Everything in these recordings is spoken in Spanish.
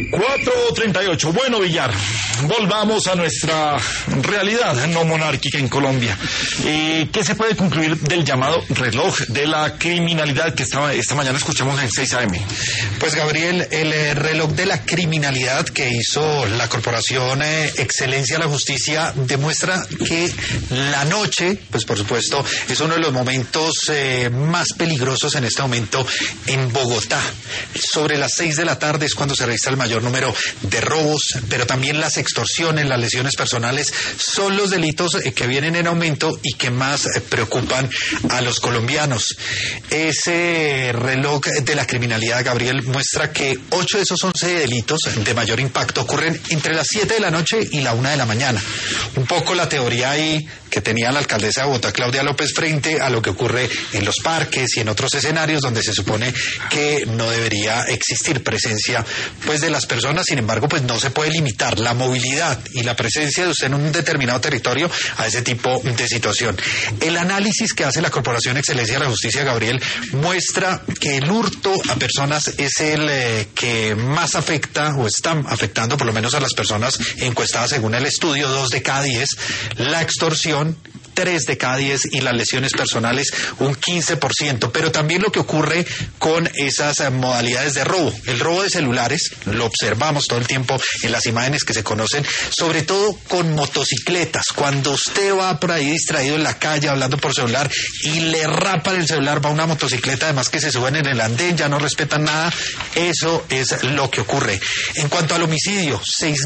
4:38. Bueno, Villar, volvamos a nuestra realidad no monárquica en Colombia. ¿Qué se puede concluir del llamado reloj de la criminalidad que esta mañana escuchamos en 6 AM? Pues, Gabriel, el reloj de la criminalidad que hizo la Corporación Excelencia de la Justicia demuestra que la noche, pues por supuesto, es uno de los momentos más peligrosos en este momento en Bogotá. Sobre las 6 de la tarde es cuando se registra el mayor número de robos, pero también las extorsiones, las lesiones personales son los delitos que vienen en aumento y que más preocupan a los colombianos. Ese reloj de la criminalidad, Gabriel, muestra que 8 de esos 11 delitos de mayor impacto ocurren entre las 7 de la noche y la 1 de la mañana. Un poco la teoría ahí que tenía la alcaldesa de Bogotá, Claudia López, frente a lo que ocurre en los parques y en otros escenarios donde se supone que no debería existir presencia pues de las personas. Sin embargo, pues no se puede limitar la movilidad y la presencia de usted en un determinado territorio a ese tipo de situación. El análisis que hace la Corporación Excelencia de la Justicia, Gabriel, muestra que el hurto a personas es el que más afecta o está afectando por lo menos a las personas encuestadas según el estudio, 2 de cada 10, la extorsión 3 de cada 10 y las lesiones personales un 15%, pero también lo que ocurre con esas modalidades de robo, el robo de celulares, lo observamos todo el tiempo en las imágenes que se conocen, sobre todo con motocicletas, cuando usted va por ahí distraído en la calle hablando por celular y le rapan el celular, va una motocicleta, además que se suben en el andén, ya no respetan nada, eso es lo que ocurre. En cuanto al homicidio,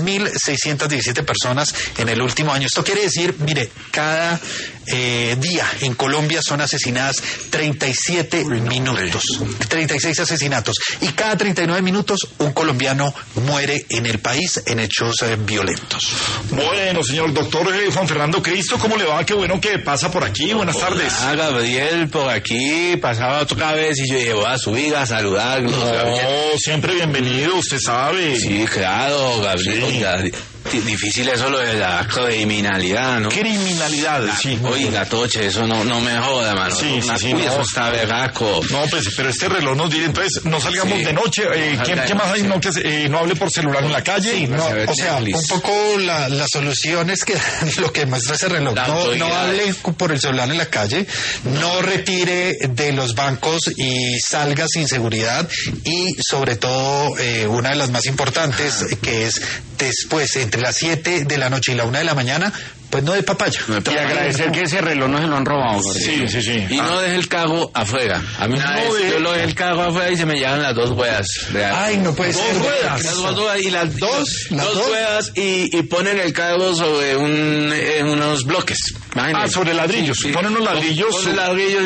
6.617 personas en el último año, esto quiere decir, mire, cada día en Colombia son asesinadas 37 minutos, 36 asesinatos, y cada 39 minutos un colombiano muere en el país en hechos violentos. Bueno, señor doctor Juan Fernando Cristo, ¿cómo le va? Qué bueno que pasa por aquí, buenas tardes. Gabriel, por aquí, pasaba otra vez y yo llevo a subir a saludarlos. No, siempre bienvenido, usted sabe. Sí, claro, Gabriel. Sí. Oiga, difícil eso lo de la criminalidad, ¿no? Criminalidad, sí. Oiga, Toche, eso no me joda, mano. Sí, Uy, no. eso está berraco. No, pues, pero este reloj nos dice, entonces, no salgamos de noche. ¿Qué más hay? No, que no hable por celular en la calle. Sí, no, o sea, un poco la solución es que lo que muestra ese reloj, no hable por el celular en la calle, no retire de los bancos y salga sin seguridad, y sobre todo, una de las más importantes, que es después, entre las 7 de la noche y la 1 de la mañana, pues no de papaya. Y agradecer que ese reloj no se lo han robado. Sí. Y no deje el carro afuera. A mí una vez yo lo dejé el carro afuera y se me llevan las 2 ruedas. Ay, no puede ser. Las 2 ruedas y las dos ruedas y ponen el carro sobre unos bloques. Imagínense. Sobre ladrillos. Sí. Ponen unos ladrillos. Ponen ladrillos